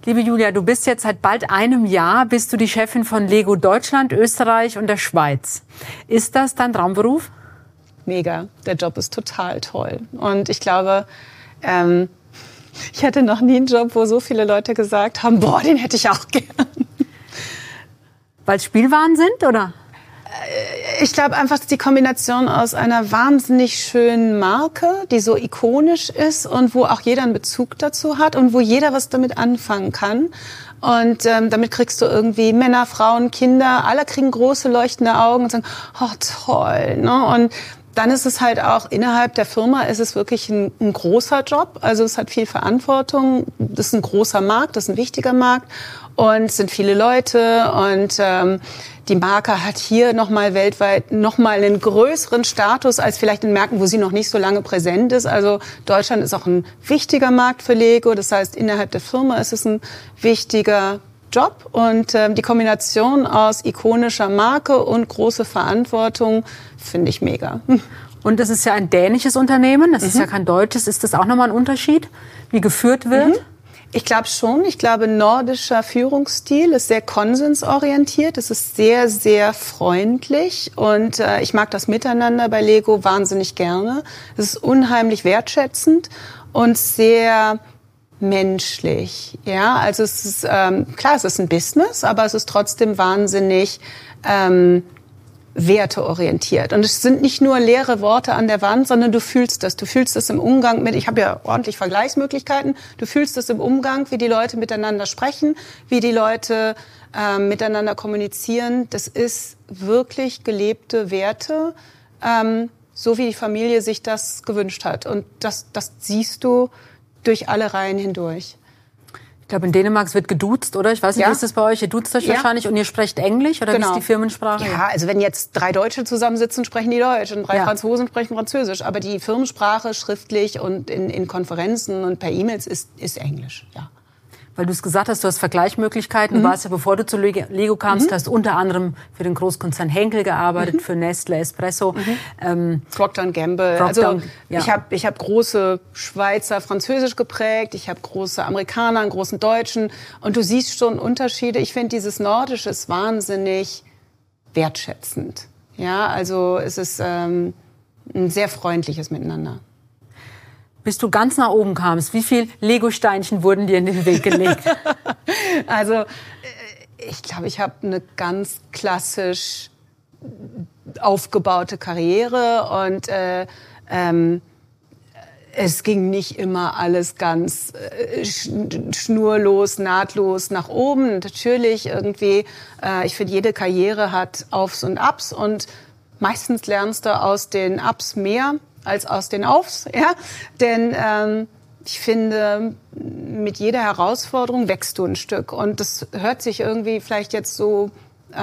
Liebe Julia, du bist jetzt seit bald einem Jahr, bist du die Chefin von Lego Deutschland, Österreich und der Schweiz. Ist das dein Traumberuf? Mega, der Job ist total toll. Und ich glaube, ich hatte noch nie einen Job, wo so viele Leute gesagt haben, boah, den hätte ich auch gern. Weil es Spielwaren sind, oder? Ich glaube einfach, die Kombination aus einer wahnsinnig schönen Marke, die so ikonisch ist und wo auch jeder einen Bezug dazu hat und wo jeder was damit anfangen kann. Und damit kriegst du irgendwie Männer, Frauen, Kinder, alle kriegen große leuchtende Augen und sagen, oh toll. Ne? Und dann ist es halt auch, innerhalb der Firma ist es wirklich ein großer Job. Also es hat viel Verantwortung. Das ist ein großer Markt, das ist ein wichtiger Markt. Und es sind viele Leute. Und die Marke hat hier nochmal weltweit nochmal einen größeren Status als vielleicht in Märkten, wo sie noch nicht so lange präsent ist. Also Deutschland ist auch ein wichtiger Markt für Lego. Das heißt, innerhalb der Firma ist es ein wichtiger Job. Und die Kombination aus ikonischer Marke und große Verantwortung finde ich mega. Und das ist ja ein dänisches Unternehmen, das ist ja kein deutsches. Ist das auch nochmal ein Unterschied, wie geführt wird? Ich glaube schon. Ich glaube, nordischer Führungsstil ist sehr konsensorientiert. Es ist sehr, sehr freundlich. Und ich mag das Miteinander bei Lego wahnsinnig gerne. Es ist unheimlich wertschätzend und sehr menschlich. Ja, also es ist, klar, es ist ein Business, aber es ist trotzdem wahnsinnig werteorientiert. Und es sind nicht nur leere Worte an der Wand, sondern du fühlst das. Du fühlst das im Umgang mit, ich habe ja ordentlich Vergleichsmöglichkeiten, du fühlst das im Umgang, wie die Leute miteinander sprechen, wie die Leute miteinander kommunizieren. Das ist wirklich gelebte Werte, so wie die Familie sich das gewünscht hat. Und das siehst du durch alle Reihen hindurch. Ich glaube, in Dänemark wird geduzt, oder? Ich weiß nicht, wie ist das bei euch? Ihr duzt euch wahrscheinlich und ihr sprecht Englisch, oder wie ist die Firmensprache? Ja, also wenn jetzt 3 Deutsche zusammensitzen, sprechen die Deutsch und 3 Franzosen sprechen Französisch. Aber die Firmensprache schriftlich und in Konferenzen und per E-Mails ist Englisch, ja. Weil du es gesagt hast, du hast Vergleichsmöglichkeiten. Du warst ja, bevor du zu Lego kamst, hast unter anderem für den Großkonzern Henkel gearbeitet, für Nestle, Espresso. Procter & Gamble. Ich hab große Schweizer Französisch geprägt, ich habe große Amerikaner, einen großen Deutschen. Und du siehst schon Unterschiede. Ich finde dieses Nordische ist wahnsinnig wertschätzend. Ja, also es ist ein sehr freundliches Miteinander. Bis du ganz nach oben kamst, wie viel Lego-Steinchen wurden dir in den Weg gelegt? Also ich glaube, ich habe eine ganz klassisch aufgebaute Karriere und es ging nicht immer alles ganz schnurlos, nahtlos nach oben. Natürlich irgendwie, ich finde, jede Karriere hat Aufs und Ups und meistens lernst du aus den Ups mehr als aus den Aufs, ja, denn ich finde, mit jeder Herausforderung wächst du ein Stück und das hört sich irgendwie vielleicht jetzt so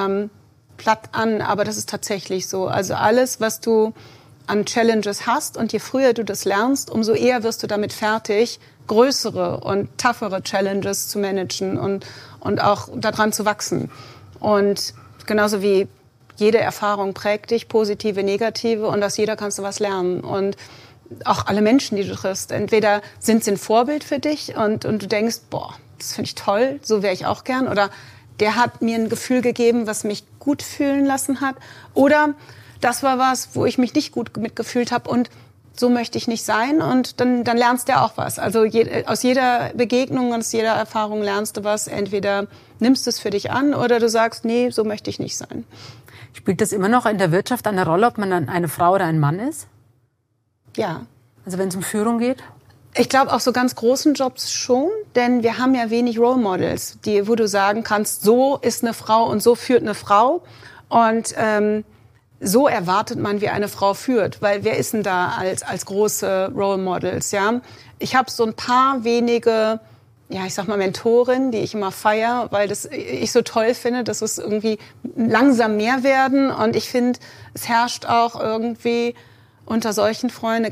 platt an, aber das ist tatsächlich so. Also alles, was du an Challenges hast und je früher du das lernst, umso eher wirst du damit fertig, größere und toughere Challenges zu managen und auch daran zu wachsen. Und genauso wie jede Erfahrung prägt dich, positive, negative, und aus jeder kannst du was lernen. Und auch alle Menschen, die du triffst, entweder sind sie ein Vorbild für dich und du denkst, boah, das finde ich toll, so wäre ich auch gern. Oder der hat mir ein Gefühl gegeben, was mich gut fühlen lassen hat. Oder das war was, wo ich mich nicht gut mitgefühlt habe und so möchte ich nicht sein. Und dann lernst du auch was. Also aus jeder Begegnung, aus jeder Erfahrung lernst du was. Entweder nimmst du es für dich an oder du sagst, nee, so möchte ich nicht sein. Spielt das immer noch in der Wirtschaft eine Rolle, ob man dann eine Frau oder ein Mann ist? Ja. Also wenn es um Führung geht? Ich glaube auch so ganz großen Jobs schon, denn wir haben ja wenig Role Models, wo du sagen kannst, so ist eine Frau und so führt eine Frau. Und so erwartet man, wie eine Frau führt. Weil wer ist denn da als große Role Models? Ja? Ich habe so ein paar wenige, ja, ich sag mal Mentorinnen, die ich immer feiere, weil ich so toll finde, dass es irgendwie langsam mehr werden. Und ich finde, es herrscht auch irgendwie unter solchen Freunden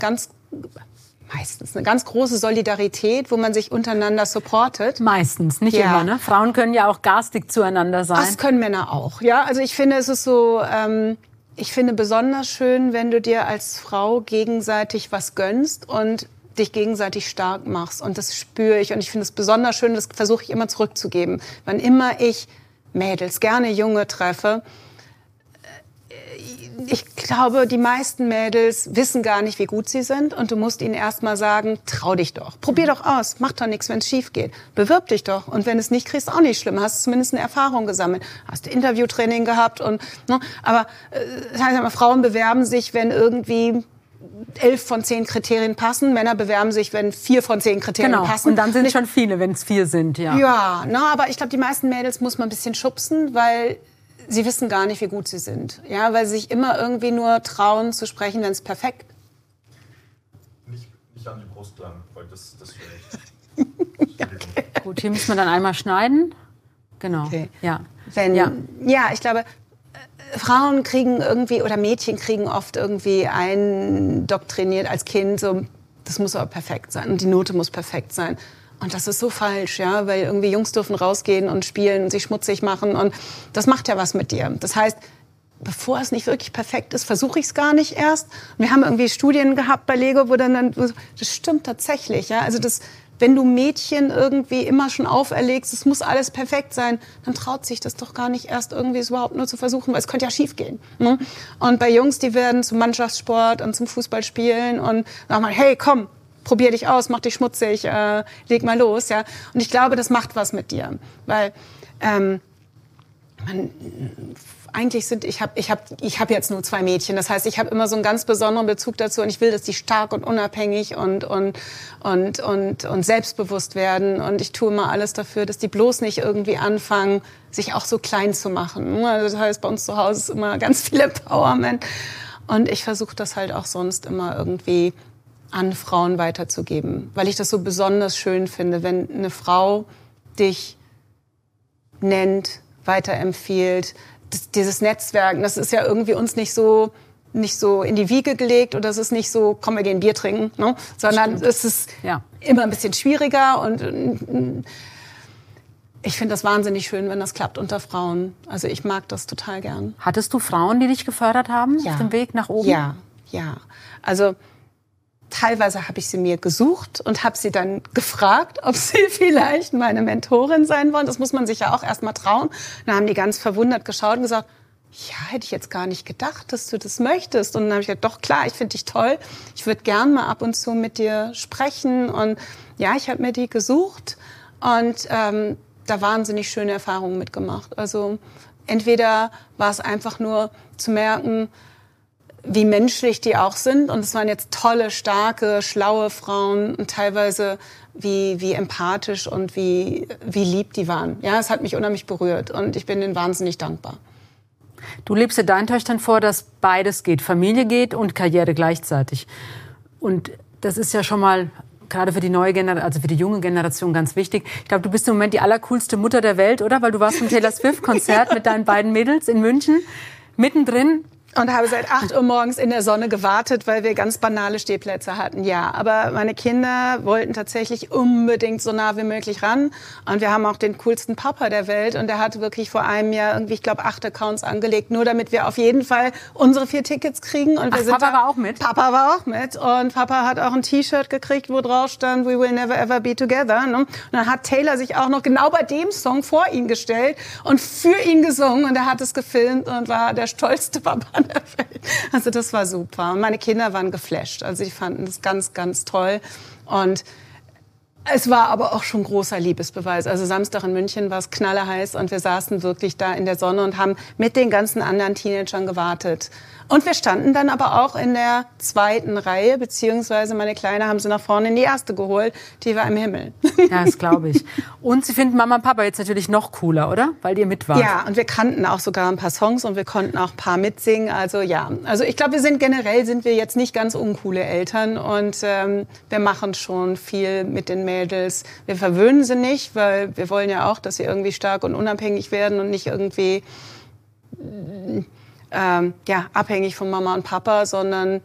meistens eine ganz große Solidarität, wo man sich untereinander supportet. Meistens, nicht immer, ne? Frauen können ja auch garstig zueinander sein. Das können Männer auch, ja. Also ich finde, es ist so, ich finde besonders schön, wenn du dir als Frau gegenseitig was gönnst und dich gegenseitig stark machst. Und das spüre ich. Und ich finde es besonders schön, das versuche ich immer zurückzugeben. Wann immer ich Mädels, gerne Junge treffe, ich glaube, die meisten Mädels wissen gar nicht, wie gut sie sind. Und du musst ihnen erst mal sagen, trau dich doch. Probier doch aus. Mach doch nichts, wenn es schief geht. Bewirb dich doch. Und wenn es nicht kriegst, auch nicht schlimm. Hast zumindest eine Erfahrung gesammelt. Hast Interviewtraining gehabt. Und, ne? Aber das heißt immer, Frauen bewerben sich, wenn irgendwie 11 von 10 Kriterien passen. Männer bewerben sich, wenn 4 von 10 Kriterien passen. Und dann sind es schon viele, wenn es 4 sind. Ja, ja, ne? Aber ich glaube, die meisten Mädels muss man ein bisschen schubsen, weil sie wissen gar nicht, wie gut sie sind. Ja, weil sie sich immer irgendwie nur trauen zu sprechen, wenn es perfekt. Nicht an die Brust lang, weil das vielleicht. Okay. Gut, hier müssen wir dann einmal schneiden. Genau. Okay. Ja. Ich glaube, Frauen kriegen irgendwie oder Mädchen kriegen oft irgendwie eindoktriniert als Kind, so, das muss aber perfekt sein und die Note muss perfekt sein. Und das ist so falsch, ja, weil irgendwie Jungs dürfen rausgehen und spielen und sich schmutzig machen und das macht ja was mit dir. Das heißt, bevor es nicht wirklich perfekt ist, versuche ich es gar nicht erst. Und wir haben irgendwie Studien gehabt bei Lego, wo dann das stimmt tatsächlich, ja, also das, wenn du Mädchen irgendwie immer schon auferlegst, es muss alles perfekt sein, dann traut sich das doch gar nicht erst irgendwie es überhaupt nur zu versuchen, weil es könnte ja schief gehen. Ne? Und bei Jungs, die werden zum Mannschaftssport und zum Fußballspielen und sagen mal, hey, komm, probier dich aus, mach dich schmutzig, leg mal los, ja. Und ich glaube, das macht was mit dir, weil ich habe jetzt nur 2 Mädchen, das heißt, ich habe immer so einen ganz besonderen Bezug dazu und ich will, dass die stark und unabhängig und selbstbewusst werden und ich tue immer alles dafür, dass die bloß nicht irgendwie anfangen, sich auch so klein zu machen. Also das heißt, bei uns zu Hause ist immer ganz viel Empowerment und ich versuche das halt auch sonst immer irgendwie an Frauen weiterzugeben, weil ich das so besonders schön finde, wenn eine Frau dich nennt, weiterempfiehlt. Dieses Netzwerken, das ist ja irgendwie uns nicht so in die Wiege gelegt oder es ist nicht so, komm, wir gehen Bier trinken, ne? Sondern es ist immer ein bisschen schwieriger und ich finde das wahnsinnig schön, wenn das klappt unter Frauen. Also ich mag das total gern. Hattest du Frauen, die dich gefördert haben auf dem Weg nach oben? Ja. Also teilweise habe ich sie mir gesucht und habe sie dann gefragt, ob sie vielleicht meine Mentorin sein wollen. Das muss man sich ja auch erst mal trauen. Dann haben die ganz verwundert geschaut und gesagt, ja, hätte ich jetzt gar nicht gedacht, dass du das möchtest. Und dann habe ich gesagt, doch klar, ich finde dich toll. Ich würde gern mal ab und zu mit dir sprechen. Und ja, ich habe mir die gesucht und da wahnsinnig schöne Erfahrungen mitgemacht. Also entweder war es einfach nur zu merken, wie menschlich die auch sind. Und es waren jetzt tolle, starke, schlaue Frauen und teilweise wie empathisch und wie lieb die waren. Ja, es hat mich unheimlich berührt und ich bin denen wahnsinnig dankbar. Du lebst ja deinen Töchtern vor, dass beides geht. Familie geht und Karriere gleichzeitig. Und das ist ja schon mal gerade für die neue Generation, also für die junge Generation ganz wichtig. Ich glaube, du bist im Moment die allercoolste Mutter der Welt, oder? Weil du warst im Taylor Swift-Konzert mit deinen beiden Mädels in München, mittendrin. Und habe seit 8 Uhr morgens in der Sonne gewartet, weil wir ganz banale Stehplätze hatten. Ja, aber meine Kinder wollten tatsächlich unbedingt so nah wie möglich ran. Und wir haben auch den coolsten Papa der Welt. Und der hat wirklich vor einem Jahr irgendwie, ich glaube, 8 Accounts angelegt, nur damit wir auf jeden Fall unsere 4 Tickets kriegen. Und Papa war auch mit? Papa war auch mit. Und Papa hat auch ein T-Shirt gekriegt, wo drauf stand, we will never ever be together. Und dann hat Taylor sich auch noch genau bei dem Song vor ihn gestellt und für ihn gesungen. Und er hat es gefilmt und war der stolzste Papa der Welt. Also das war super. Und meine Kinder waren geflasht. Also die fanden das ganz, ganz toll. Und es war aber auch schon großer Liebesbeweis. Also Samstag in München war es knallerheiß und wir saßen wirklich da in der Sonne und haben mit den ganzen anderen Teenagern gewartet. Und wir standen dann aber auch in der 2. Reihe, beziehungsweise meine Kleine haben sie nach vorne in die 1. geholt. Die war im Himmel. Ja, das glaube ich. Und sie finden Mama und Papa jetzt natürlich noch cooler, oder? Weil ihr mit wart. Ja, und wir kannten auch sogar ein paar Songs und wir konnten auch ein paar mitsingen. Also ja, also ich glaube, sind wir jetzt nicht ganz uncoole Eltern und wir machen schon viel mit den Mädels. Wir verwöhnen sie nicht, weil wir wollen ja auch, dass sie irgendwie stark und unabhängig werden und nicht irgendwie abhängig von Mama und Papa, sondern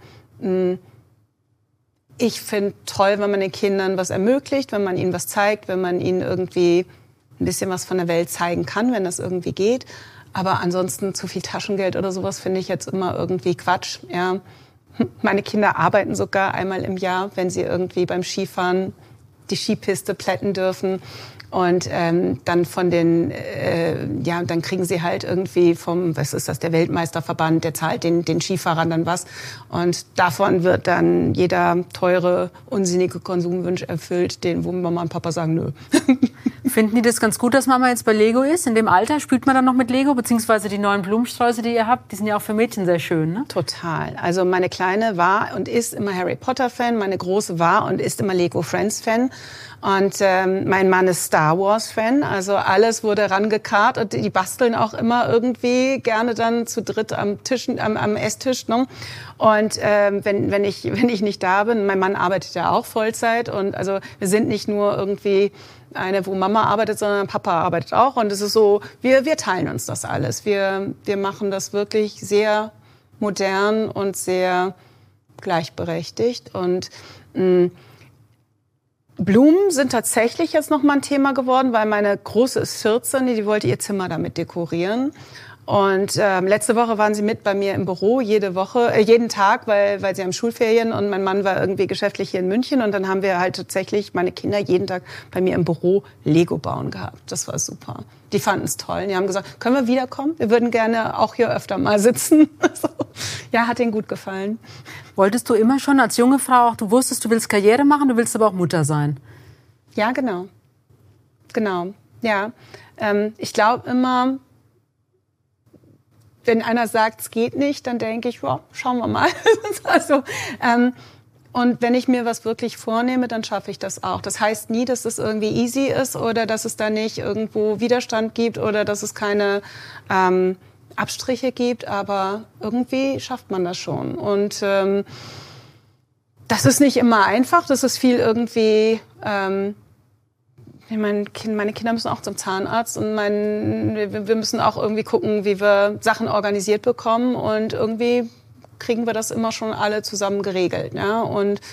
ich finde toll, wenn man den Kindern was ermöglicht, wenn man ihnen was zeigt, wenn man ihnen irgendwie ein bisschen was von der Welt zeigen kann, wenn das irgendwie geht. Aber ansonsten zu viel Taschengeld oder sowas finde ich jetzt immer irgendwie Quatsch. Ja. Meine Kinder arbeiten sogar einmal im Jahr, wenn sie irgendwie beim Skifahren die Skipiste plätten dürfen. Und dann dann kriegen sie halt irgendwie vom, was ist das, der Weltmeisterverband, der zahlt den Skifahrern dann was. Und davon wird dann jeder teure, unsinnige Konsumwunsch erfüllt, wo Mama und Papa sagen, nö. Finden die das ganz gut, dass Mama jetzt bei Lego ist? In dem Alter spielt man dann noch mit Lego, beziehungsweise die neuen Blumensträuße, die ihr habt, die sind ja auch für Mädchen sehr schön, ne? Total. Also meine Kleine war und ist immer Harry Potter-Fan, meine Große war und ist immer Lego Friends-Fan. Und mein Mann ist Star Wars-Fan, also alles wurde rangekarrt und die basteln auch immer irgendwie gerne dann zu dritt am Esstisch. Ne? Und wenn ich nicht da bin, mein Mann arbeitet ja auch Vollzeit und also wir sind nicht nur irgendwie eine, wo Mama arbeitet, sondern Papa arbeitet auch und es ist so, wir teilen uns das alles. Wir machen das wirklich sehr modern und sehr gleichberechtigt und Blumen sind tatsächlich jetzt noch mal ein Thema geworden, weil meine Große ist 14, die wollte ihr Zimmer damit dekorieren. Und letzte Woche waren sie mit bei mir im Büro, jeden Tag, weil sie haben Schulferien und mein Mann war irgendwie geschäftlich hier in München. Und dann haben wir halt tatsächlich meine Kinder jeden Tag bei mir im Büro Lego bauen gehabt. Das war super. Die fanden es toll. Die haben gesagt, können wir wiederkommen? Wir würden gerne auch hier öfter mal sitzen. Also, ja, hat ihnen gut gefallen. Wolltest du immer schon als junge Frau auch, du wusstest, du willst Karriere machen, du willst aber auch Mutter sein? Ja, genau. Genau, ja. Ich glaube immer, wenn einer sagt, es geht nicht, dann denke ich, ja, schauen wir mal. Also, und wenn ich mir was wirklich vornehme, dann schaffe ich das auch. Das heißt nie, dass es irgendwie easy ist oder dass es da nicht irgendwo Widerstand gibt oder dass es keine Abstriche gibt, aber irgendwie schafft man das schon. Und das ist nicht immer einfach, das ist viel irgendwie... meine Kinder müssen auch zum Zahnarzt und wir müssen auch irgendwie gucken, wie wir Sachen organisiert bekommen und irgendwie kriegen wir das immer schon alle zusammen geregelt. Ja? Und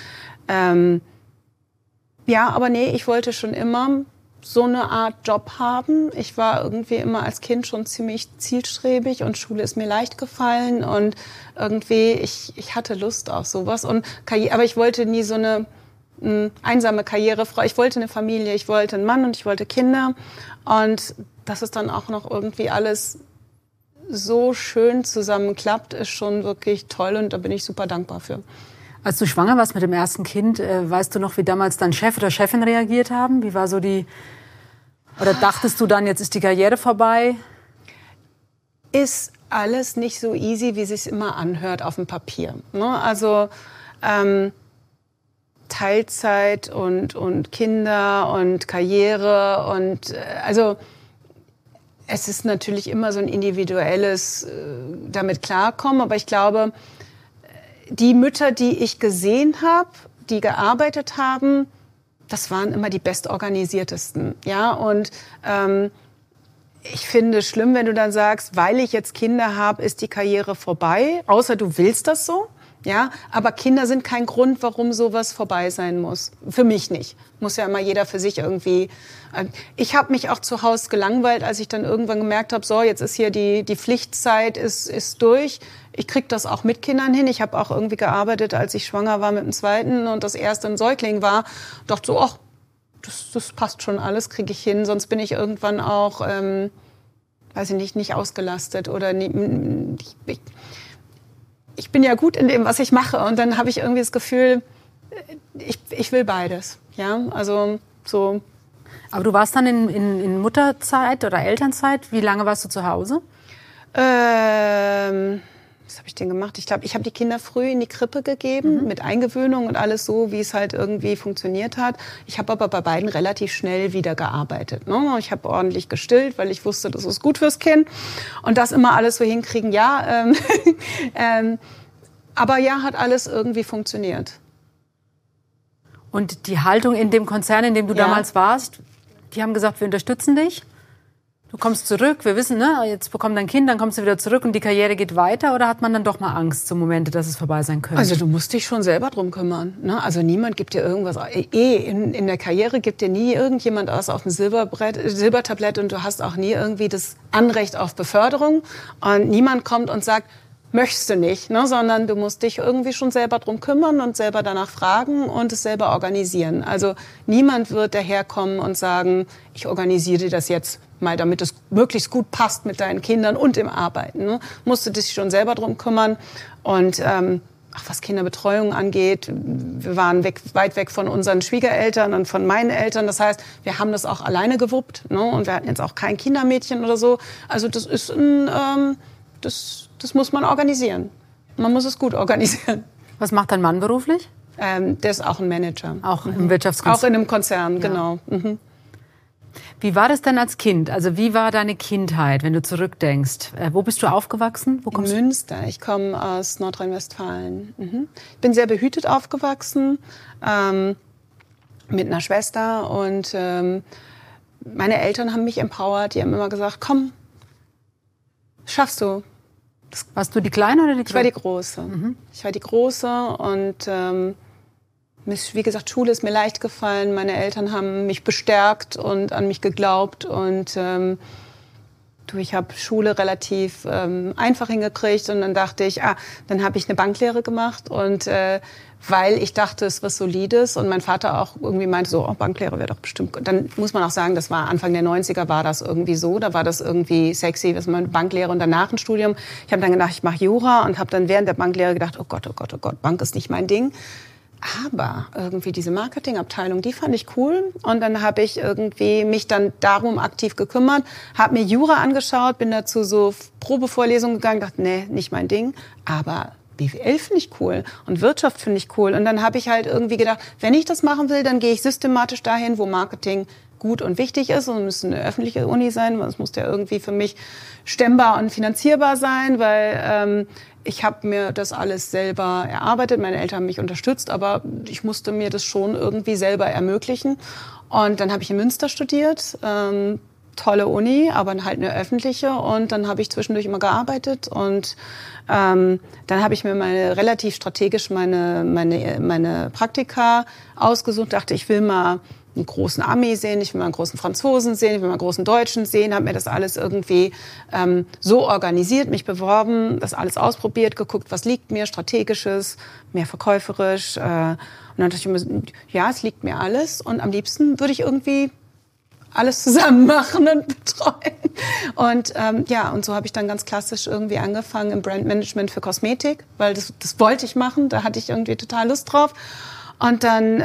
aber nee, ich wollte schon immer so eine Art Job haben. Ich war irgendwie immer als Kind schon ziemlich zielstrebig und Schule ist mir leicht gefallen und irgendwie, ich hatte Lust auf sowas. Aber ich wollte nie so eine einsame Karrierefrau. Ich wollte eine Familie, ich wollte einen Mann und ich wollte Kinder. Und dass es dann auch noch irgendwie alles so schön zusammenklappt, ist schon wirklich toll und da bin ich super dankbar für. Als du schwanger warst mit dem ersten Kind, weißt du noch, wie damals dein Chef oder Chefin reagiert haben? Wie war so oder dachtest du dann, jetzt ist die Karriere vorbei? Ist alles nicht so easy, wie es sich immer anhört auf dem Papier. Ne? Also Teilzeit und Kinder und Karriere und also es ist natürlich immer so ein individuelles damit klarkommen, aber ich glaube, die Mütter, die ich gesehen habe, die gearbeitet haben, das waren immer die bestorganisiertesten, ja und ich finde es schlimm, wenn du dann sagst, weil ich jetzt Kinder habe, ist die Karriere vorbei, außer du willst das so. Ja, aber Kinder sind kein Grund, warum sowas vorbei sein muss. Für mich nicht. Muss ja immer jeder für sich irgendwie. Ich habe mich auch zu Hause gelangweilt, als ich dann irgendwann gemerkt habe, so, jetzt ist hier die Pflichtzeit ist durch. Ich krieg das auch mit Kindern hin. Ich habe auch irgendwie gearbeitet, als ich schwanger war mit dem zweiten und das erste ein Säugling war. Dachte so, ach, das passt schon alles, kriege ich hin. Sonst bin ich irgendwann auch, weiß ich nicht ausgelastet oder ich bin ja gut in dem, was ich mache. Und dann habe ich irgendwie das Gefühl, ich will beides. Ja, also so. Aber du warst dann in Mutterzeit oder Elternzeit. Wie lange warst du zu Hause? Was habe ich denn gemacht? Ich glaube, ich habe die Kinder früh in die Krippe gegeben, mit Eingewöhnung und alles so, wie es halt irgendwie funktioniert hat. Ich habe aber bei beiden relativ schnell wieder gearbeitet. Ne? Ich habe ordentlich gestillt, weil ich wusste, das ist gut fürs Kind. Und das immer alles so hinkriegen, ja. Aber ja, hat alles irgendwie funktioniert. Und die Haltung in dem Konzern, in dem du damals warst, die haben gesagt, wir unterstützen dich. Du kommst zurück, wir wissen, ne, jetzt bekommt dein Kind, dann kommst du wieder zurück und die Karriere geht weiter? Oder hat man dann doch mal Angst zum Momente, dass es vorbei sein könnte? Also du musst dich schon selber drum kümmern. Ne? Also niemand gibt dir irgendwas. In der Karriere gibt dir nie irgendjemand was auf dem Silbertablett und du hast auch nie irgendwie das Anrecht auf Beförderung. Und niemand kommt und sagt, möchtest du nicht, ne? Sondern du musst dich irgendwie schon selber drum kümmern und selber danach fragen und es selber organisieren. Also niemand wird daherkommen und sagen, ich organisiere dir das jetzt mal, damit es möglichst gut passt mit deinen Kindern und im Arbeiten. Ne? Musst du dich schon selber drum kümmern. Und was Kinderbetreuung angeht, wir waren weit weg von unseren Schwiegereltern und von meinen Eltern. Das heißt, wir haben das auch alleine gewuppt, ne? Und wir hatten jetzt auch kein Kindermädchen oder so. Also das ist das muss man organisieren. Man muss es gut organisieren. Was macht dein Mann beruflich? Der ist auch ein Manager. Auch im Wirtschaftskonzern? Auch in einem Konzern, ja. Genau. Mhm. Wie war das denn als Kind? Also wie war deine Kindheit, wenn du zurückdenkst? Wo bist du aufgewachsen? Wo kommst in Münster. Ich komme aus Nordrhein-Westfalen. Mhm. Ich bin sehr behütet aufgewachsen, mit einer Schwester. Und meine Eltern haben mich empowert. Die haben immer gesagt, komm, schaffst du. Warst du die Kleine oder die Große? Ich war die Große. Mhm. Ich war die Große und wie gesagt, Schule ist mir leicht gefallen. Meine Eltern haben mich bestärkt und an mich geglaubt. Und ich habe Schule relativ einfach hingekriegt. Und dann dachte ich, dann habe ich eine Banklehre gemacht. Und weil ich dachte, es was Solides. Und mein Vater auch irgendwie meinte so, Banklehre wäre doch bestimmt gut. Dann muss man auch sagen, das war Anfang der 90er, war das irgendwie so. Da war das irgendwie sexy, dass man Banklehre und danach ein Studium. Ich habe dann gedacht, ich mache Jura und habe dann während der Banklehre gedacht, oh Gott, Bank ist nicht mein Ding. Aber irgendwie diese Marketingabteilung, die fand ich cool. Und dann habe ich irgendwie mich dann darum aktiv gekümmert, habe mir Jura angeschaut, bin dazu so Probevorlesungen gegangen, dachte, nee, nicht mein Ding. Aber BWL finde ich cool und Wirtschaft finde ich cool. Und dann habe ich halt irgendwie gedacht, wenn ich das machen will, dann gehe ich systematisch dahin, wo Marketing gut und wichtig ist. Und es müsste eine öffentliche Uni sein, weil es muss ja irgendwie für mich stemmbar und finanzierbar sein, weil ich habe mir das alles selber erarbeitet. Meine Eltern haben mich unterstützt, aber ich musste mir das schon irgendwie selber ermöglichen. Und dann habe ich in Münster studiert. Tolle Uni, aber halt eine öffentliche. Und dann habe ich zwischendurch immer gearbeitet. Und dann habe ich mir relativ strategisch meine Praktika ausgesucht. Dachte, ich will mal einen großen Ami sehen, ich will mal einen großen Franzosen sehen, ich will mal einen großen Deutschen sehen. Habe mir das alles irgendwie so organisiert, mich beworben, das alles ausprobiert, geguckt, was liegt mir, strategisches, mehr verkäuferisch. Und dann dachte ich mir, ja, es liegt mir alles. Und am liebsten würde ich irgendwie alles zusammen machen und betreuen. Und und so habe ich dann ganz klassisch irgendwie angefangen im Brandmanagement für Kosmetik, weil das wollte ich machen, da hatte ich irgendwie total Lust drauf. Und dann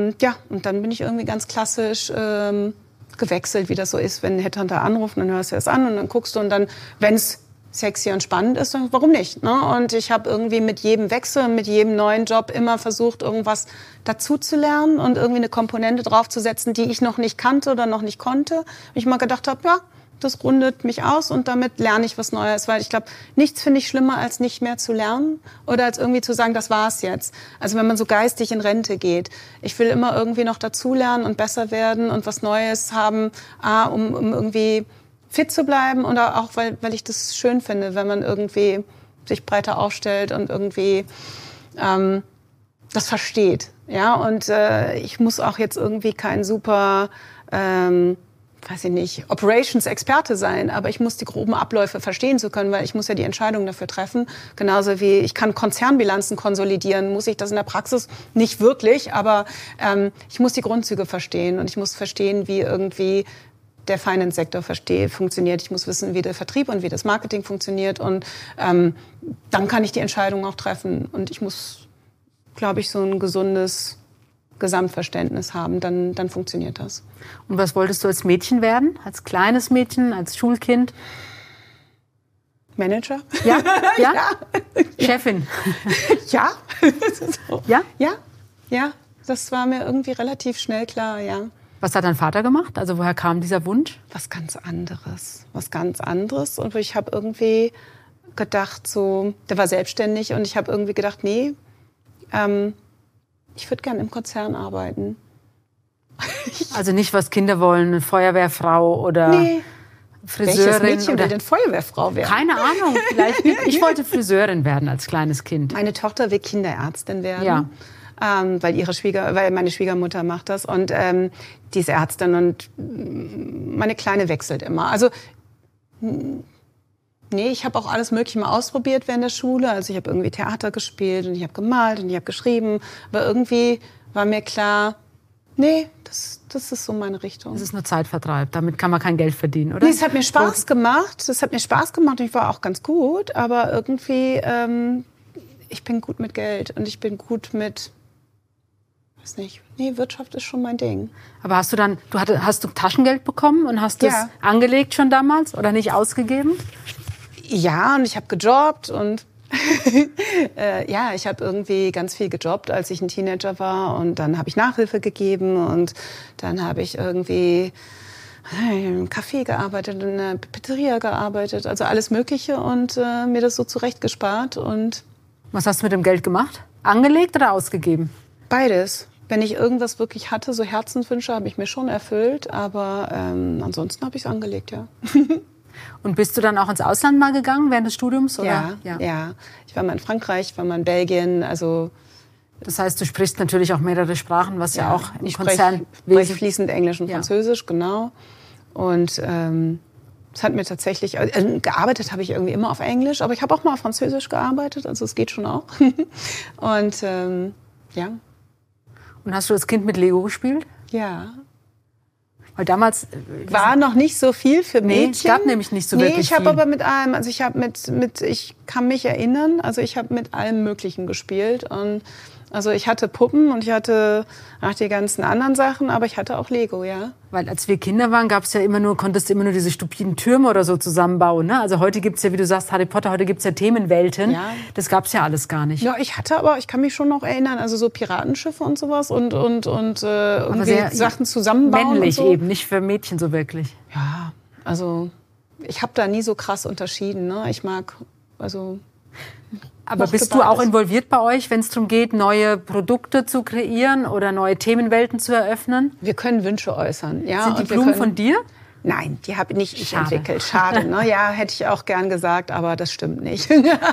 bin ich irgendwie ganz klassisch gewechselt, wie das so ist, wenn ein Headhunter anruft, dann hörst du es an und dann guckst du und dann, wenn es sexy und spannend ist, dann warum nicht? Ne? Und ich habe irgendwie mit jedem Wechsel, mit jedem neuen Job immer versucht, irgendwas dazu zu lernen und irgendwie eine Komponente draufzusetzen, die ich noch nicht kannte oder noch nicht konnte. Und ich mal gedacht habe, ja, das rundet mich aus und damit lerne ich was Neues. Weil ich glaube, nichts finde ich schlimmer, als nicht mehr zu lernen oder als irgendwie zu sagen, das war's jetzt. Also wenn man so geistig in Rente geht. Ich will immer irgendwie noch dazulernen und besser werden und was Neues haben, um irgendwie fit zu bleiben und auch, weil ich das schön finde, wenn man irgendwie sich breiter aufstellt und irgendwie das versteht. Ja, und ich muss auch jetzt irgendwie kein super Operations-Experte sein, aber ich muss die groben Abläufe verstehen zu können, weil ich muss ja die Entscheidungen dafür treffen. Genauso wie ich kann Konzernbilanzen konsolidieren, muss ich das in der Praxis nicht wirklich, aber ich muss die Grundzüge verstehen und ich muss verstehen, wie irgendwie der Finance-Sektor funktioniert. Ich muss wissen, wie der Vertrieb und wie das Marketing funktioniert und dann kann ich die Entscheidungen auch treffen und ich muss, glaube ich, so ein gesundes Gesamtverständnis haben, dann funktioniert das. Und was wolltest du als Mädchen werden? Als kleines Mädchen, als Schulkind? Manager? Ja? Ja? Ja. Chefin? Ja. So. Ja? Ja. Das war mir irgendwie relativ schnell klar, ja. Was hat dein Vater gemacht? Also woher kam dieser Wunsch? Was ganz anderes. Und ich habe irgendwie gedacht, der war selbstständig und ich habe irgendwie gedacht, nee, ich würde gerne im Konzern arbeiten. Also nicht, was Kinder wollen, eine Feuerwehrfrau oder Friseurin. Welches Mädchen will denn Feuerwehrfrau werden? Keine Ahnung, vielleicht nicht. Ich wollte Friseurin werden als kleines Kind. Meine Tochter will Kinderärztin werden. Ja. Weil meine Schwiegermutter macht das und die ist Ärztin und meine Kleine wechselt immer. Also Nee, ich habe auch alles Mögliche mal ausprobiert während der Schule. Also ich habe irgendwie Theater gespielt und ich habe gemalt und ich habe geschrieben. Aber irgendwie war mir klar, nee, das ist so meine Richtung. Das ist nur Zeitvertreib. Damit kann man kein Geld verdienen, oder? Nee, es hat mir Spaß gemacht. und ich war auch ganz gut. Aber irgendwie, ich bin gut mit Geld und ich bin gut mit, weiß nicht, nee, Wirtschaft ist schon mein Ding. Aber hast du Taschengeld bekommen und hast das angelegt schon damals oder nicht ausgegeben? Ja, und ich habe gejobbt und ich habe irgendwie ganz viel gejobbt, als ich ein Teenager war. Und dann habe ich Nachhilfe gegeben und dann habe ich irgendwie im Café gearbeitet, in einer Pizzeria gearbeitet, also alles Mögliche und mir das so zurechtgespart. Und was hast du mit dem Geld gemacht? Angelegt oder ausgegeben? Beides. Wenn ich irgendwas wirklich hatte, so Herzenswünsche, habe ich mir schon erfüllt. Aber ansonsten habe ich es angelegt, ja. Und bist du dann auch ins Ausland mal gegangen während des Studiums? Oder? Ja. Ich war mal in Frankreich, ich war mal in Belgien. Also das heißt, du sprichst natürlich auch mehrere Sprachen, was ja auch im Konzern... Ich spreche fließend Englisch und Französisch, genau. Und es hat mir tatsächlich... gearbeitet habe ich irgendwie immer auf Englisch, aber ich habe auch mal auf Französisch gearbeitet, also es geht schon auch. Und ja. Und hast du als Kind mit Lego gespielt? Ja. Weil damals war noch nicht so viel für Mädchen. Nee, es gab nämlich nicht so wirklich ich habe aber mit allem, also ich kann mich erinnern, also ich habe mit allem Möglichen gespielt und also ich hatte Puppen und ich hatte die ganzen anderen Sachen, aber ich hatte auch Lego, ja. Weil als wir Kinder waren, konntest du immer nur diese stupiden Türme oder so zusammenbauen, ne? Also heute gibt's ja, wie du sagst, Harry Potter, heute gibt's ja Themenwelten. Ja. Das gab's ja alles gar nicht. Ja, ich kann mich schon noch erinnern, also so Piratenschiffe und sowas und irgendwie Sachen zusammenbauen. Männlich und so. Eben, nicht für Mädchen so wirklich. Ja, also ich habe da nie so krass unterschieden, ne? Ich mag, also... Aber bist du auch involviert bei euch, wenn es darum geht, neue Produkte zu kreieren oder neue Themenwelten zu eröffnen? Wir können Wünsche äußern. Ja, sind die Blumen von dir? Nein, die habe nicht ich entwickelt. Schade, ne? Ja, hätte ich auch gern gesagt, aber das stimmt nicht.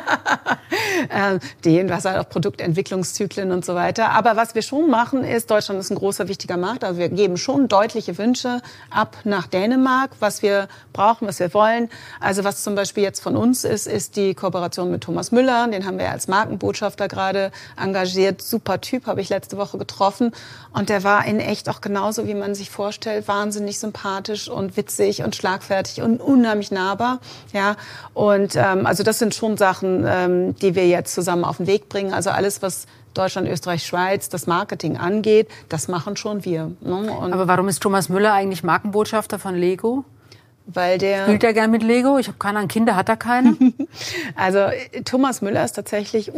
Was halt auch Produktentwicklungszyklen und so weiter. Aber was wir schon machen ist, Deutschland ist ein großer, wichtiger Markt. Also wir geben schon deutliche Wünsche ab nach Dänemark, was wir brauchen, was wir wollen. Also was zum Beispiel jetzt von uns ist die Kooperation mit Thomas Müller. Den haben wir als Markenbotschafter gerade engagiert. Super Typ, habe ich letzte Woche getroffen. Und der war in echt auch genauso, wie man sich vorstellt, wahnsinnig sympathisch und witzig und schlagfertig und unheimlich nahbar. Ja, und also das sind schon Sachen, die wir jetzt zusammen auf den Weg bringen. Also alles, was Deutschland, Österreich, Schweiz, das Marketing angeht, das machen schon wir. Ne? Aber warum ist Thomas Müller eigentlich Markenbotschafter von Lego? Weil Spielt er gern mit Lego? Ich habe keine Ahnung, Kinder hat er keine? Also Thomas Müller ist tatsächlich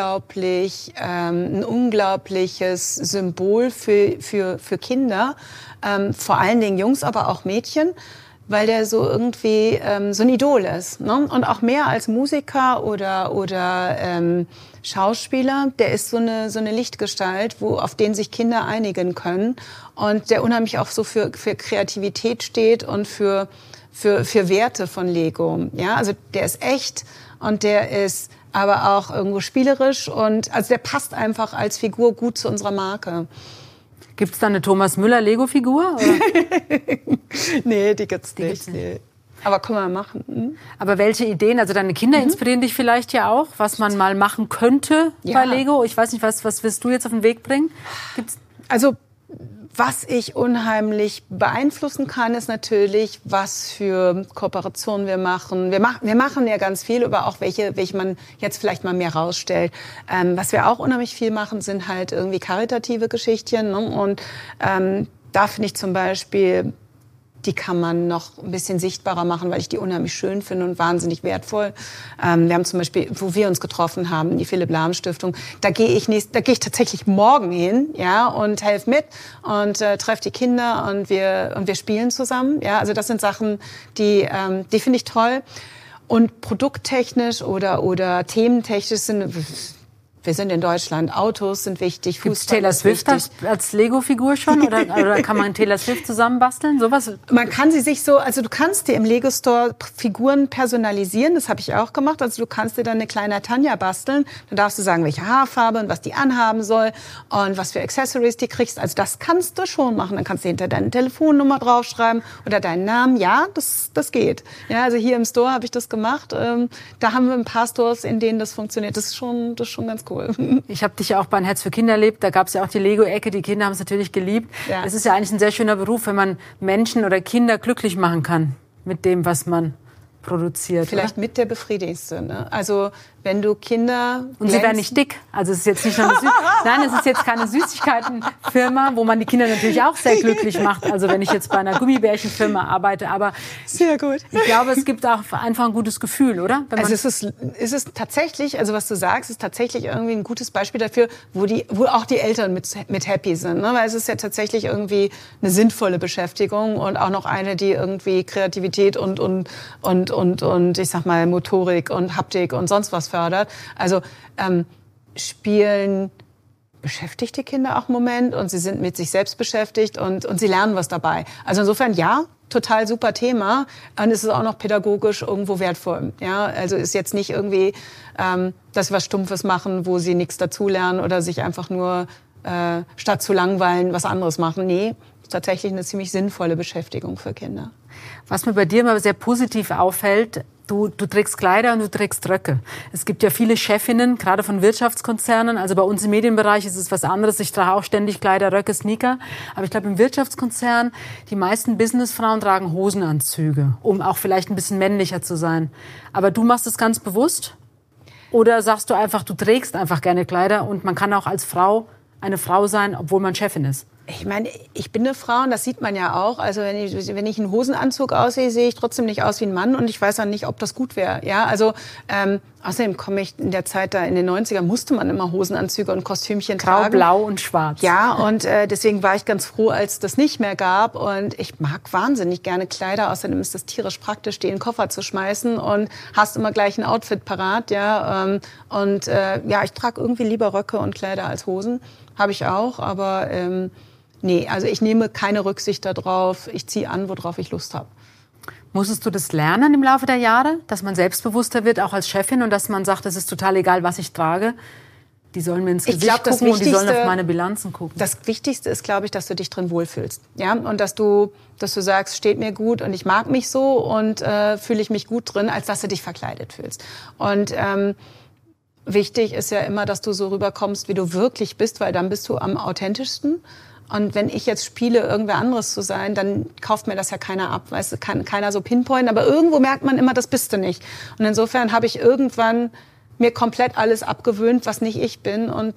ein unglaubliches Symbol für Kinder, vor allen Dingen Jungs, aber auch Mädchen, weil der so irgendwie so ein Idol ist, ne? Und auch mehr als Musiker oder Schauspieler, der ist so eine Lichtgestalt, auf den sich Kinder einigen können und der unheimlich auch so für Kreativität steht und für Werte von Lego. Ja, also der ist echt und der ist aber auch irgendwo spielerisch und also der passt einfach als Figur gut zu unserer Marke. Gibt's da eine Thomas Müller Lego-Figur? Nee, die gibt's nicht. Nee. Aber können wir machen. Hm? Aber welche Ideen, also deine Kinder inspirieren dich vielleicht ja auch, was man mal machen könnte bei Lego? Ich weiß nicht, was wirst du jetzt auf den Weg bringen? Also was ich unheimlich beeinflussen kann, ist natürlich, was für Kooperationen wir machen. Wir machen ja ganz viel, aber auch welche man jetzt vielleicht mal mehr rausstellt. Was wir auch unheimlich viel machen, sind halt irgendwie karitative Geschichtchen. Ne? Und da finde ich zum Beispiel, die kann man noch ein bisschen sichtbarer machen, weil ich die unheimlich schön finde und wahnsinnig wertvoll. Wir haben zum Beispiel, wo wir uns getroffen haben, die Philipp-Lahm-Stiftung, da gehe ich tatsächlich morgen hin, ja, und helfe mit und treffe die Kinder und wir spielen zusammen, ja. Also das sind Sachen, die finde ich toll. Und produkttechnisch oder thementechnisch Wir sind in Deutschland, Autos sind wichtig, Gibt's Fußball Taylor ist Swift wichtig. als Lego-Figur schon? Oder kann man Taylor Swift zusammenbasteln? Sowas? Man kann sie sich so, also du kannst dir im Lego-Store Figuren personalisieren, das habe ich auch gemacht. Also du kannst dir dann eine kleine Tanja basteln. Dann darfst du sagen, welche Haarfarbe und was die anhaben soll und was für Accessories die kriegst. Also das kannst du schon machen. Dann kannst du hinter deine Telefonnummer draufschreiben oder deinen Namen. Ja, das geht. Ja, also hier im Store habe ich das gemacht. Da haben wir ein paar Stores, in denen das funktioniert. Das ist schon ganz cool. Ich habe dich ja auch bei Ein Herz für Kinder erlebt. Da gab es ja auch die Lego-Ecke. Die Kinder haben es natürlich geliebt. Ja. Es ist ja eigentlich ein sehr schöner Beruf, wenn man Menschen oder Kinder glücklich machen kann mit dem, was man produziert. Vielleicht oder? mit der befriedigendste. Ne? Also wenn du Kinder... Und sie werden nicht dick. Also es ist jetzt nicht nur Nein, es ist jetzt keine Süßigkeitenfirma, wo man die Kinder natürlich auch sehr glücklich macht. Also wenn ich jetzt bei einer Gummibärchenfirma arbeite. Aber sehr gut. Ich glaube, es gibt auch einfach ein gutes Gefühl, oder? Wenn man also es ist tatsächlich, also was du sagst, ist tatsächlich irgendwie ein gutes Beispiel dafür, wo auch die Eltern mit happy sind. Ne? Weil es ist ja tatsächlich irgendwie eine sinnvolle Beschäftigung und auch noch eine, die irgendwie Kreativität und ich sag mal Motorik und Haptik und sonst was fördert. Also Spielen beschäftigt die Kinder auch einen Moment und sie sind mit sich selbst beschäftigt und sie lernen was dabei. Also insofern ja, total super Thema und es ist auch noch pädagogisch irgendwo wertvoll. Ja, also ist jetzt nicht irgendwie, dass sie was Stumpfes machen, wo sie nichts dazulernen oder sich einfach nur statt zu langweilen was anderes machen. Nee, ist tatsächlich eine ziemlich sinnvolle Beschäftigung für Kinder. Was mir bei dir immer sehr positiv auffällt, du trägst Kleider und du trägst Röcke. Es gibt ja viele Chefinnen, gerade von Wirtschaftskonzernen. Also bei uns im Medienbereich ist es was anderes. Ich trage auch ständig Kleider, Röcke, Sneaker. Aber ich glaube, im Wirtschaftskonzern, die meisten Businessfrauen tragen Hosenanzüge, um auch vielleicht ein bisschen männlicher zu sein. Aber du machst es ganz bewusst? Oder sagst du einfach, du trägst einfach gerne Kleider und man kann auch als Frau eine Frau sein, obwohl man Chefin ist? Ich meine, ich bin eine Frau und das sieht man ja auch. Also wenn ich einen Hosenanzug aussehe, sehe ich trotzdem nicht aus wie ein Mann und ich weiß auch nicht, ob das gut wäre. Ja, also außerdem komme ich in der Zeit da in den 90ern musste man immer Hosenanzüge und Kostümchen tragen. Grau, blau und schwarz. Ja, und deswegen war ich ganz froh, als das nicht mehr gab. Und ich mag wahnsinnig gerne Kleider. Außerdem ist das tierisch praktisch, die in den Koffer zu schmeißen und hast immer gleich ein Outfit parat. Ja, ja, ich trage irgendwie lieber Röcke und Kleider als Hosen. Habe ich auch, aber nee, also ich nehme keine Rücksicht darauf. Ich ziehe an, worauf ich Lust habe. Musstest du das lernen im Laufe der Jahre, dass man selbstbewusster wird, auch als Chefin, und dass man sagt, es ist total egal, was ich trage? Die sollen mir ins Gesicht gucken und die sollen auf meine Bilanzen gucken. Das Wichtigste ist, glaube ich, dass du dich drin wohlfühlst. Ja? Und dass du sagst, steht mir gut und ich mag mich so und fühle ich mich gut drin, als dass du dich verkleidet fühlst. Und wichtig ist ja immer, dass du so rüberkommst, wie du wirklich bist, weil dann bist du am authentischsten. Und wenn ich jetzt spiele, irgendwer anderes zu sein, dann kauft mir das ja keiner ab. Weißt du, kann keiner so pinpointen. Aber irgendwo merkt man immer, das bist du nicht. Und insofern habe ich irgendwann mir komplett alles abgewöhnt, was nicht ich bin. Und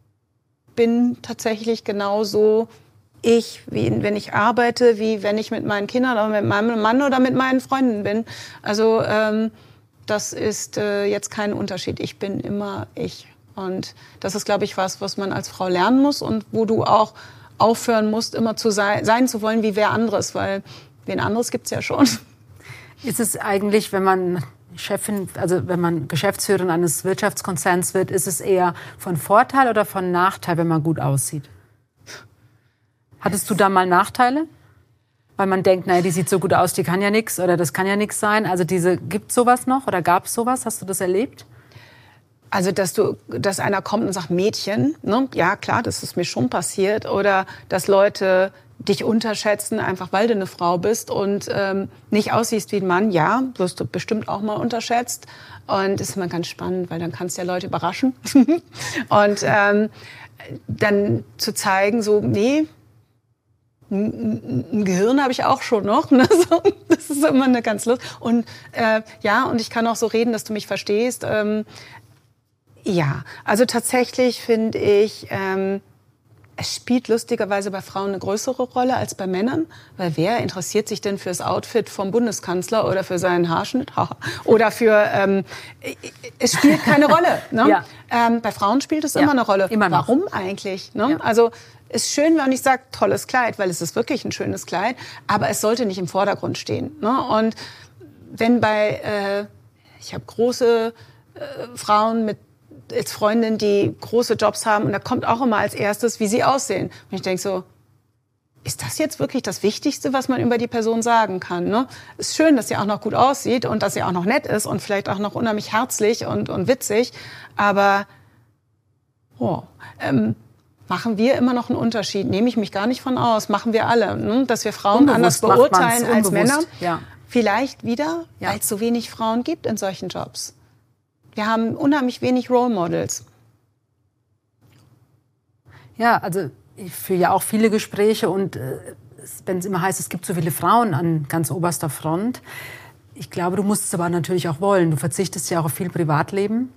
bin tatsächlich genauso ich, wie wenn ich arbeite, wie wenn ich mit meinen Kindern oder mit meinem Mann oder mit meinen Freunden bin. Also das ist jetzt kein Unterschied. Ich bin immer ich. Und das ist, glaube ich, was man als Frau lernen muss und wo du auch aufhören musst, immer zu sein zu wollen wie wer anderes, weil wen anderes gibt's ja schon. Ist es eigentlich, wenn man Chefin, also wenn man Geschäftsführerin eines Wirtschaftskonzerns wird, ist es eher von Vorteil oder von Nachteil, wenn man gut aussieht? Hattest du da mal Nachteile? Weil man denkt, naja, die sieht so gut aus, die kann ja nichts oder das kann ja nichts sein. Also gibt es sowas noch oder gab es sowas? Hast du das erlebt? Also, dass einer kommt und sagt, Mädchen, ne? Ja, klar, das ist mir schon passiert. Oder dass Leute dich unterschätzen, einfach weil du eine Frau bist und nicht aussiehst wie ein Mann. Ja, wirst du bestimmt auch mal unterschätzt. Und das ist immer ganz spannend, weil dann kannst du ja Leute überraschen. Und dann zu zeigen, so, nee, ein Gehirn habe ich auch schon noch. Ne? So, das ist immer eine ganz Lust. Und ja, und ich kann auch so reden, dass du mich verstehst. Ja, also tatsächlich finde ich, es spielt lustigerweise bei Frauen eine größere Rolle als bei Männern. Weil wer interessiert sich denn fürs Outfit vom Bundeskanzler oder für seinen Haarschnitt? Oder für, es spielt keine Rolle. Ne? Ja. Bei Frauen spielt es immer eine Rolle. Immer noch. Warum eigentlich? Ne? Ja. Also ist schön, wenn ich sage, tolles Kleid, weil es ist wirklich ein schönes Kleid. Aber es sollte nicht im Vordergrund stehen. Ne? Und wenn ich habe große Frauen mit jetzt Freundinnen, die große Jobs haben und da kommt auch immer als erstes, wie sie aussehen. Und ich denke so, ist das jetzt wirklich das Wichtigste, was man über die Person sagen kann? Ne? Ist schön, dass sie auch noch gut aussieht und dass sie auch noch nett ist und vielleicht auch noch unheimlich herzlich und witzig. Aber machen wir immer noch einen Unterschied? Nehme ich mich gar nicht von aus. Machen wir alle. Ne? Dass wir Frauen anders beurteilen als Männer. Ja. Vielleicht wieder, weil es so wenig Frauen gibt in solchen Jobs. Wir haben unheimlich wenig Role Models. Ja, also ich führe ja auch viele Gespräche und wenn es immer heißt, es gibt so viele Frauen an ganz oberster Front, ich glaube, du musst es aber natürlich auch wollen. Du verzichtest ja auch auf viel Privatleben.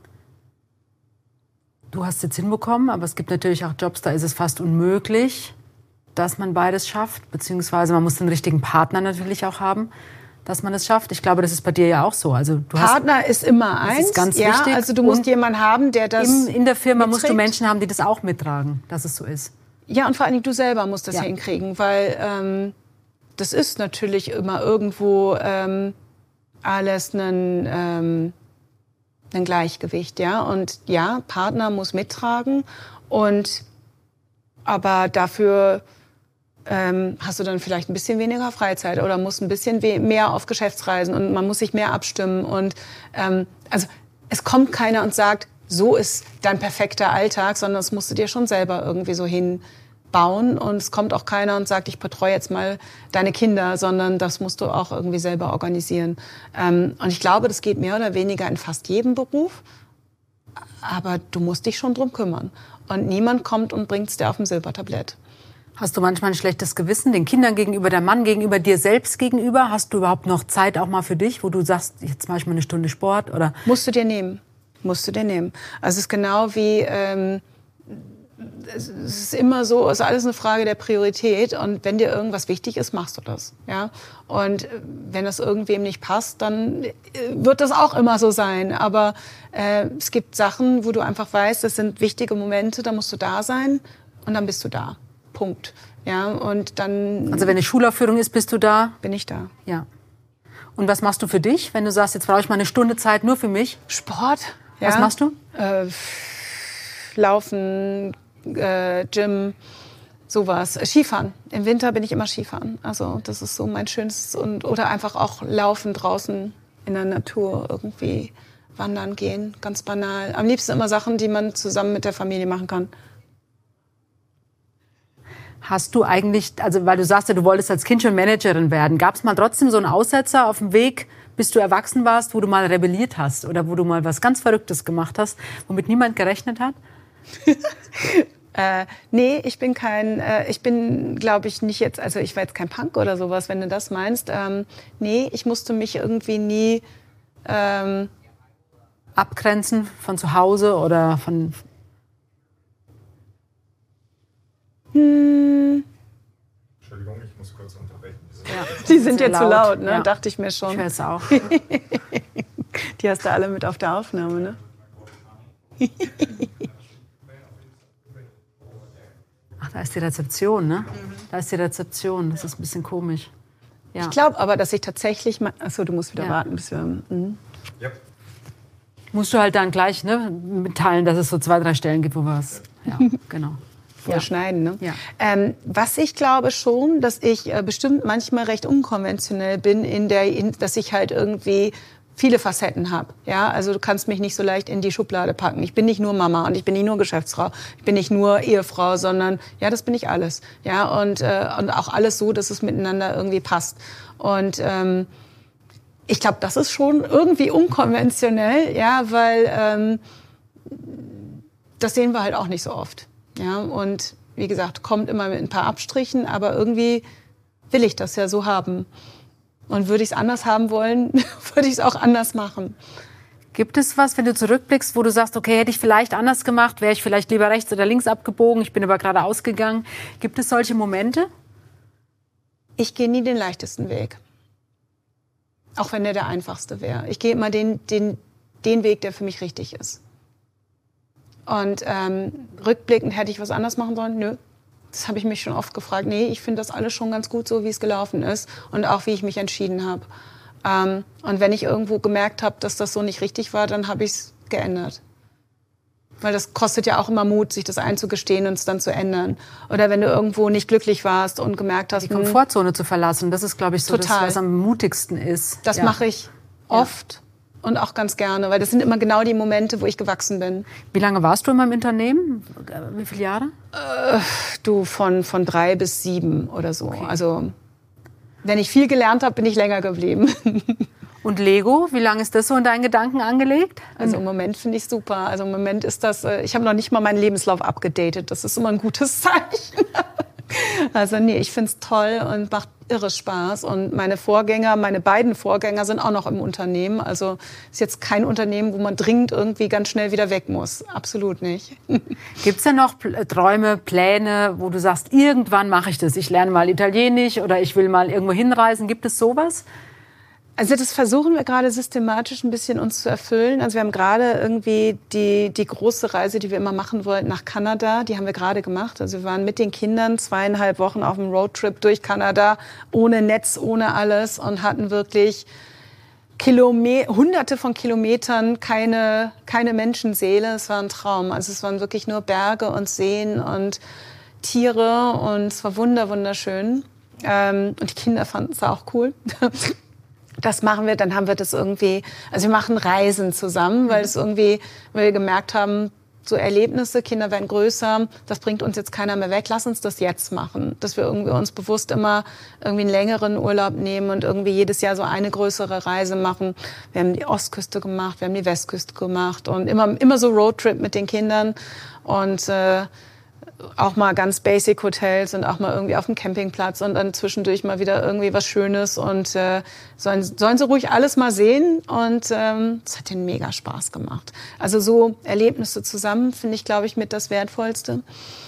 Du hast es jetzt hinbekommen, aber es gibt natürlich auch Jobs, da ist es fast unmöglich, dass man beides schafft. Beziehungsweise man muss den richtigen Partner natürlich auch haben, dass man es schafft. Ich glaube, das ist bei dir ja auch so. Also Partner ist immer eins. Das ist ganz wichtig. Also du musst jemanden haben, der das in der Firma mitträgt. Musst du Menschen haben, die das auch mittragen, dass es so ist. Ja, und vor allen Dingen du selber musst das hinkriegen, weil das ist natürlich immer irgendwo alles ein Gleichgewicht, ja. Und ja, Partner muss mittragen aber dafür hast du dann vielleicht ein bisschen weniger Freizeit oder musst ein bisschen mehr auf Geschäftsreisen und man muss sich mehr abstimmen und also es kommt keiner und sagt, so ist dein perfekter Alltag, sondern das musst du dir schon selber irgendwie so hinbauen und es kommt auch keiner und sagt, ich betreue jetzt mal deine Kinder, sondern das musst du auch irgendwie selber organisieren. Und ich glaube, das geht mehr oder weniger in fast jedem Beruf, aber du musst dich schon drum kümmern und niemand kommt und bringt es dir auf dem Silbertablett. Hast du manchmal ein schlechtes Gewissen den Kindern gegenüber, der Mann gegenüber, dir selbst gegenüber? Hast du überhaupt noch Zeit auch mal für dich, wo du sagst, jetzt mache ich mal eine Stunde Sport? Oder? Musst du dir nehmen. Also es ist genau wie, es ist immer so, es ist alles eine Frage der Priorität und wenn dir irgendwas wichtig ist, machst du das. Ja? Und wenn das irgendwem nicht passt, dann wird das auch immer so sein. Aber es gibt Sachen, wo du einfach weißt, das sind wichtige Momente, da musst du da sein und dann bist du da. Punkt. Ja, und dann. Also wenn eine Schulaufführung ist, bist du da? Bin ich da. Ja. Und was machst du für dich, wenn du sagst, jetzt brauche ich mal eine Stunde Zeit nur für mich? Sport. Ja. Was machst du? Laufen, Gym, sowas. Skifahren. Im Winter bin ich immer Skifahren. Also das ist so mein schönstes oder einfach auch laufen draußen in der Natur irgendwie wandern gehen, ganz banal. Am liebsten immer Sachen, die man zusammen mit der Familie machen kann. Hast du eigentlich, also weil du sagst ja, du wolltest als Kind schon Managerin werden, gab es mal trotzdem so einen Aussetzer auf dem Weg, bis du erwachsen warst, wo du mal rebelliert hast oder wo du mal was ganz Verrücktes gemacht hast, womit niemand gerechnet hat? Nee, ich bin glaube ich, nicht jetzt, also ich war jetzt kein Punk oder sowas, wenn du das meinst. Nee, ich musste mich irgendwie nie abgrenzen von zu Hause oder von... Entschuldigung, ich muss kurz unterbrechen. Die sind jetzt zu laut, ne? Ja. Dachte ich mir schon. Ich höre es auch. Die hast du alle mit auf der Aufnahme, ne? Ach, da ist die Rezeption, ne? Da ist die Rezeption, das ist ein bisschen komisch. Ja. Ich glaube aber, dass ich tatsächlich mal... Achso, du musst wieder warten, bis wir... Ja. Musst du halt dann gleich mitteilen, dass es so 2, 3 Stellen gibt, wo was... Ja, genau. Schneiden, ne? Ja. Was ich glaube schon, dass ich bestimmt manchmal recht unkonventionell bin, dass ich halt irgendwie viele Facetten habe. Ja, also du kannst mich nicht so leicht in die Schublade packen. Ich bin nicht nur Mama und ich bin nicht nur Geschäftsfrau, ich bin nicht nur Ehefrau, sondern ja, das bin ich alles. Ja, und auch alles so, dass es miteinander irgendwie passt. Und ich glaube, das ist schon irgendwie unkonventionell, ja, weil das sehen wir halt auch nicht so oft. Ja, und wie gesagt, kommt immer mit ein paar Abstrichen, aber irgendwie will ich das ja so haben. Und würde ich es anders haben wollen, würde ich es auch anders machen. Gibt es was, wenn du zurückblickst, wo du sagst, okay, hätte ich vielleicht anders gemacht, wäre ich vielleicht lieber rechts oder links abgebogen, ich bin aber gerade ausgegangen. Gibt es solche Momente? Ich gehe nie den leichtesten Weg. Auch wenn der einfachste wäre. Ich gehe immer den Weg, der für mich richtig ist. Und rückblickend hätte ich was anders machen sollen? Nö. Das habe ich mich schon oft gefragt. Nee, ich finde das alles schon ganz gut so, wie es gelaufen ist. Und auch, wie ich mich entschieden habe. Und wenn ich irgendwo gemerkt habe, dass das so nicht richtig war, dann habe ich es geändert. Weil das kostet ja auch immer Mut, sich das einzugestehen und es dann zu ändern. Oder wenn du irgendwo nicht glücklich warst und gemerkt hast, die Komfortzone zu verlassen, das ist, glaube ich, so total. das, was am mutigsten ist. Das mache ich oft und auch ganz gerne, weil das sind immer genau die Momente, wo ich gewachsen bin. Wie lange warst du in meinem Unternehmen? Wie viele Jahre? Du von 3 bis 7 oder so. Okay. Also wenn ich viel gelernt habe, bin ich länger geblieben. Und Lego, wie lange ist das so in deinen Gedanken angelegt? Also im Moment finde ich super. Also im Moment ist das, ich habe noch nicht mal meinen Lebenslauf abgedatet. Das ist immer ein gutes Zeichen. Also nee, ich finde es toll und macht irre Spaß. Und meine beiden Vorgänger sind auch noch im Unternehmen. Also ist jetzt kein Unternehmen, wo man dringend irgendwie ganz schnell wieder weg muss. Absolut nicht. Gibt es denn noch Träume, Pläne, wo du sagst, irgendwann mache ich das? Ich lerne mal Italienisch oder ich will mal irgendwo hinreisen. Gibt es sowas? Also das versuchen wir gerade systematisch ein bisschen uns zu erfüllen. Also wir haben gerade irgendwie die große Reise, die wir immer machen wollten, nach Kanada, die haben wir gerade gemacht. Also wir waren mit den Kindern 2,5 Wochen auf einem Roadtrip durch Kanada, ohne Netz, ohne alles und hatten wirklich Hunderte von Kilometern, keine Menschenseele. Es war ein Traum. Also es waren wirklich nur Berge und Seen und Tiere und es war wunderschön. Und die Kinder fanden es auch cool. Das machen wir, dann haben wir das irgendwie, also wir machen Reisen zusammen, weil wir gemerkt haben, so Erlebnisse, Kinder werden größer, das bringt uns jetzt keiner mehr weg, lass uns das jetzt machen. Dass wir irgendwie uns bewusst immer irgendwie einen längeren Urlaub nehmen und irgendwie jedes Jahr so eine größere Reise machen. Wir haben die Ostküste gemacht, wir haben die Westküste gemacht und immer so Roadtrip mit den Kindern und auch mal ganz basic Hotels und auch mal irgendwie auf dem Campingplatz und dann zwischendurch mal wieder irgendwie was Schönes und sollen sie ruhig alles mal sehen und es hat denen mega Spaß gemacht. Also so Erlebnisse zusammen finde ich, glaube ich, mit das Wertvollste.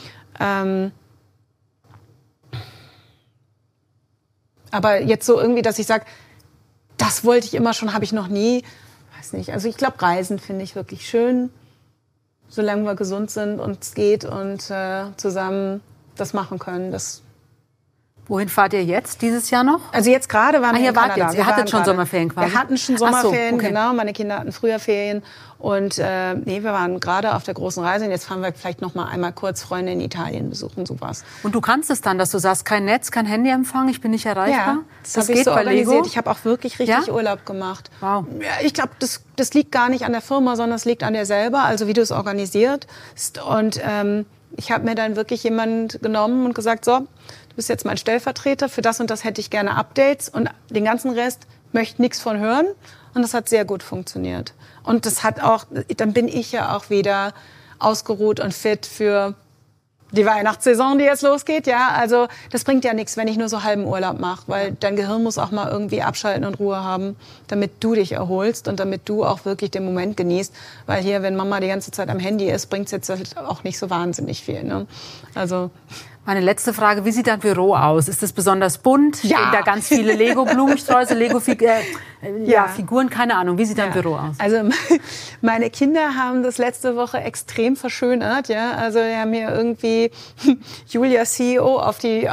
Aber jetzt so irgendwie, dass ich sage, das wollte ich immer schon, habe ich noch nie, weiß nicht. Also ich glaube, Reisen finde ich wirklich schön. Solange wir gesund sind und es geht und zusammen das machen können. Wohin fahrt ihr jetzt, dieses Jahr noch? Also jetzt gerade waren wir in Kanada. Ihr hattet schon Sommerferien quasi? Wir hatten schon Sommerferien, okay. Genau. Meine Kinder hatten früher Ferien. Und wir waren gerade auf der großen Reise. Und jetzt fahren wir vielleicht noch mal einmal kurz Freunde in Italien besuchen, sowas. Und du kannst es dann, dass du sagst, kein Netz, kein Handyempfang, ich bin nicht erreichbar? Ja, das geht so bei Lego. Ich habe auch wirklich richtig Urlaub gemacht. Wow. Ich glaube, das liegt gar nicht an der Firma, sondern es liegt an dir selber, also wie du es organisiert. Und ich habe mir dann wirklich jemanden genommen und gesagt, so, du bist jetzt mein Stellvertreter, für das und das hätte ich gerne Updates und den ganzen Rest möchte nichts von hören. Und das hat sehr gut funktioniert. Und das hat auch, dann bin ich ja auch wieder ausgeruht und fit für die Weihnachtssaison, die jetzt losgeht. Ja, also das bringt ja nichts, wenn ich nur so halben Urlaub mache, weil dein Gehirn muss auch mal irgendwie abschalten und Ruhe haben, damit du dich erholst und damit du auch wirklich den Moment genießt. Weil hier, wenn Mama die ganze Zeit am Handy ist, bringt es jetzt halt auch nicht so wahnsinnig viel. Ne? Also meine letzte Frage, wie sieht dein Büro aus? Ist es besonders bunt? Ja. Stehen da ganz viele Lego-Blumensträuße, Lego-Figuren? Keine Ahnung. Wie sieht dein Büro aus? Also meine Kinder haben das letzte Woche extrem verschönert. Ja? Also wir haben hier irgendwie Julia CEO auf die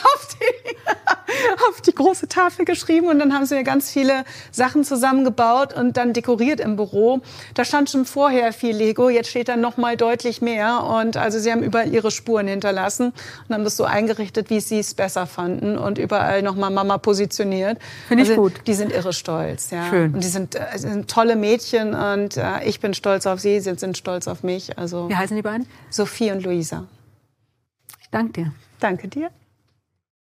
große Tafel geschrieben und dann haben sie mir ganz viele Sachen zusammengebaut und dann dekoriert im Büro. Da stand schon vorher viel Lego, jetzt steht da noch mal deutlich mehr und also sie haben überall ihre Spuren hinterlassen und haben das so eingerichtet, wie sie es besser fanden und überall noch mal Mama positioniert. Finde ich gut. Die sind irre stolz, ja. Schön. Und die sind tolle Mädchen und ich bin stolz auf sie sind stolz auf mich. Also wie heißen die beiden? Sophie und Luisa. Ich danke dir. Danke dir.